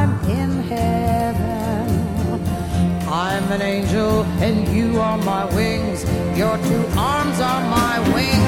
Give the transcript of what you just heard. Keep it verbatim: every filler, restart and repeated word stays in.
I'm in heaven. I'm an angel and you are my wings. Your two arms are my wings.